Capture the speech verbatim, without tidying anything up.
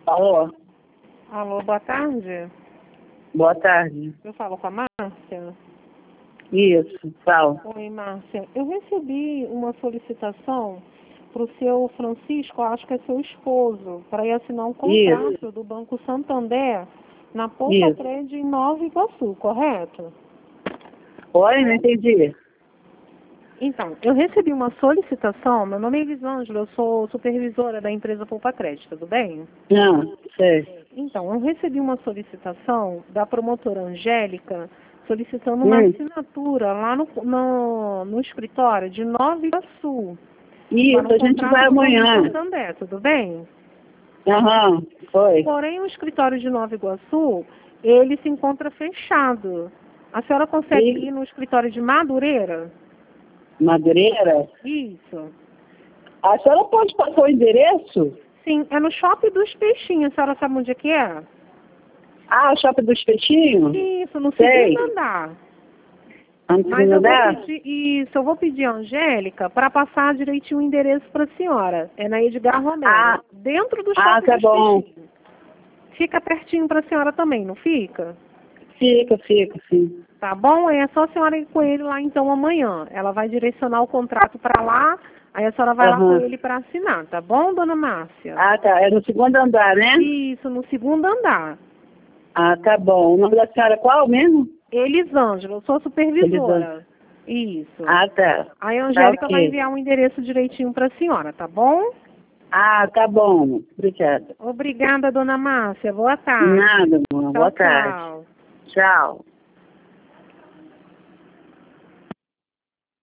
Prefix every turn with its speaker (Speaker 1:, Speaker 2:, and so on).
Speaker 1: Alô?
Speaker 2: Alô, boa tarde.
Speaker 1: Boa tarde.
Speaker 2: Eu falo com a Márcia?
Speaker 1: Isso, fala.
Speaker 2: Oi, Márcia. Eu recebi uma solicitação para o seu Francisco, acho que é seu esposo, para ir assinar um contrato
Speaker 1: Isso.
Speaker 2: do Banco Santander na Poupa
Speaker 1: Isso.
Speaker 2: Trade em Nova Iguaçu, correto?
Speaker 1: Oi, não entendi.
Speaker 2: Então, eu recebi uma solicitação, meu nome é Elisângela, eu sou supervisora da empresa Poupa Trade, tudo bem?
Speaker 1: Não, sei.
Speaker 2: Então, eu recebi uma solicitação da promotora Angélica solicitando uma
Speaker 1: Hum.
Speaker 2: assinatura lá no, no, no escritório de Nova Iguaçu.
Speaker 1: Isso, a gente vai amanhã.
Speaker 2: Santander, tudo bem?
Speaker 1: Aham, foi.
Speaker 2: Porém, o escritório de Nova Iguaçu, ele se encontra fechado. A senhora consegue
Speaker 1: E...
Speaker 2: ir no escritório de Madureira?
Speaker 1: Madureira?
Speaker 2: Isso.
Speaker 1: A senhora pode passar o endereço?
Speaker 2: Sim, é no Shopping dos Peixinhos. A senhora sabe onde é que é?
Speaker 1: Ah, o Shopping dos Peixinhos?
Speaker 2: Isso, no
Speaker 1: Sei.
Speaker 2: segundo andar.
Speaker 1: Vamos
Speaker 2: Mas eu vou
Speaker 1: andar?
Speaker 2: pedir, isso, eu vou pedir a Angélica para passar direitinho o endereço para a senhora. É na Edgar Romero,
Speaker 1: Ah,
Speaker 2: dentro do
Speaker 1: ah,
Speaker 2: Shopping
Speaker 1: tá
Speaker 2: dos
Speaker 1: bom.
Speaker 2: Peixinhos. Fica pertinho para a senhora também, não fica?
Speaker 1: Fica, fica, sim.
Speaker 2: Tá bom? Aí é só a senhora ir com ele lá então amanhã. Ela vai direcionar o contrato para lá, aí a senhora vai lá com
Speaker 1: Aham.
Speaker 2: ele para assinar, tá bom, dona Márcia?
Speaker 1: Ah, tá. É no segundo andar, né?
Speaker 2: Isso, no segundo andar.
Speaker 1: Ah, tá bom. O nome da senhora qual mesmo?
Speaker 2: Elisângela, eu sou supervisora. Isso.
Speaker 1: Ah, tá.
Speaker 2: Aí a
Speaker 1: Tá,
Speaker 2: Angélica
Speaker 1: ok.
Speaker 2: vai enviar um endereço direitinho para a senhora, tá bom?
Speaker 1: Ah, tá bom. Obrigada.
Speaker 2: Obrigada, dona Márcia. Boa tarde.
Speaker 1: Nada, amor.
Speaker 2: Tchau,
Speaker 1: Boa tarde.
Speaker 2: tchau.
Speaker 1: Tchau.